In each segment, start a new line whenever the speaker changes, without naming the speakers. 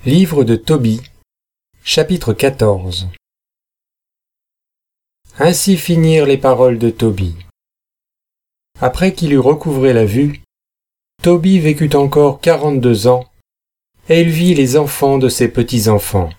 Livre de Tobie, chapitre 14. Ainsi finirent les paroles de Tobie. Après qu'il eut recouvré la vue, Tobie vécut encore 42 ans, et il vit les enfants de ses petits-enfants.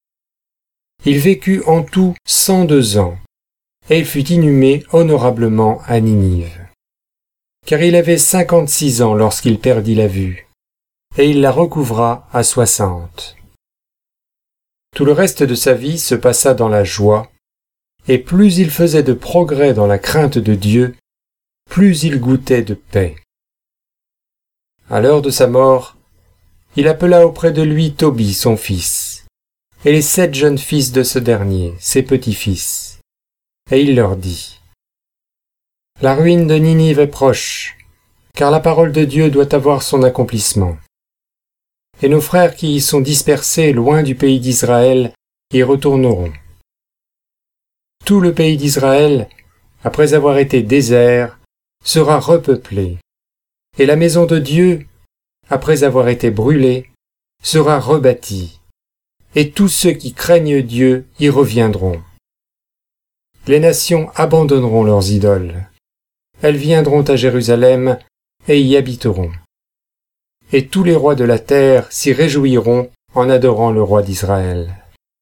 Il vécut en tout 102 ans, et il fut inhumé honorablement à Ninive. Car il avait 56 ans lorsqu'il perdit la vue, et il la recouvra à 60. Tout le reste de sa vie se passa dans la joie, et plus il faisait de progrès dans la crainte de Dieu, plus il goûtait de paix. À l'heure de sa mort, il appela auprès de lui Tobie son fils, et les 7 jeunes fils de ce dernier, ses petits-fils, et il leur dit : La ruine de Ninive est proche, car la parole de Dieu doit avoir son accomplissement. Et nos frères qui y sont dispersés loin du pays d'Israël y retourneront. Tout le pays d'Israël, après avoir été désert, sera repeuplé, et la maison de Dieu, après avoir été brûlée, sera rebâtie, et tous ceux qui craignent Dieu y reviendront. Les nations abandonneront leurs idoles, elles viendront à Jérusalem et y habiteront. Et tous les rois de la terre s'y réjouiront en adorant le roi d'Israël.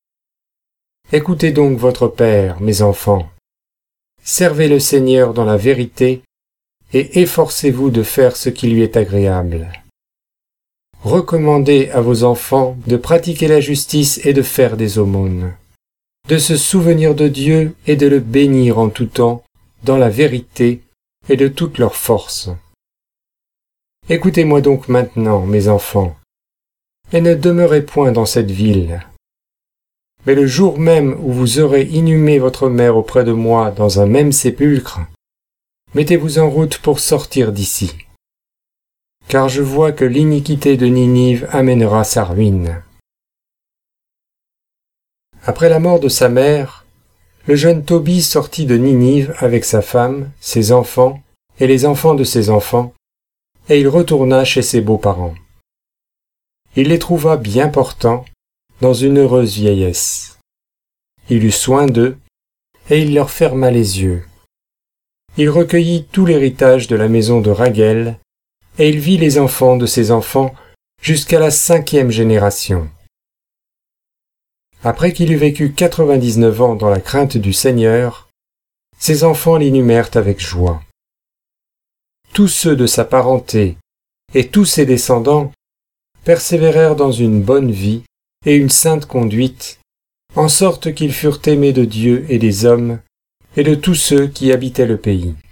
Écoutez donc votre Père, mes enfants. Servez le Seigneur dans la vérité et efforcez-vous de faire ce qui lui est agréable. Recommandez à vos enfants de pratiquer la justice et de faire des aumônes, de se souvenir de Dieu et de le bénir en tout temps, dans la vérité et de toute leur force. Écoutez-moi donc maintenant, mes enfants, et ne demeurez point dans cette ville. Mais le jour même où vous aurez inhumé votre mère auprès de moi dans un même sépulcre, mettez-vous en route pour sortir d'ici. Car je vois que l'iniquité de Ninive amènera sa ruine. Après la mort de sa mère, le jeune Tobie sortit de Ninive avec sa femme, ses enfants et les enfants de ses enfants, et il retourna chez ses beaux-parents. Il les trouva bien portants, dans une heureuse vieillesse. Il eut soin d'eux, et il leur ferma les yeux. Il recueillit tout l'héritage de la maison de Raguel, et il vit les enfants de ses enfants jusqu'à la 5e génération. Après qu'il eut vécu 99 ans dans la crainte du Seigneur, ses enfants l'inhumèrent avec joie. Tous ceux de sa parenté et tous ses descendants persévérèrent dans une bonne vie et une sainte conduite, en sorte qu'ils furent aimés de Dieu et des hommes et de tous ceux qui habitaient le pays.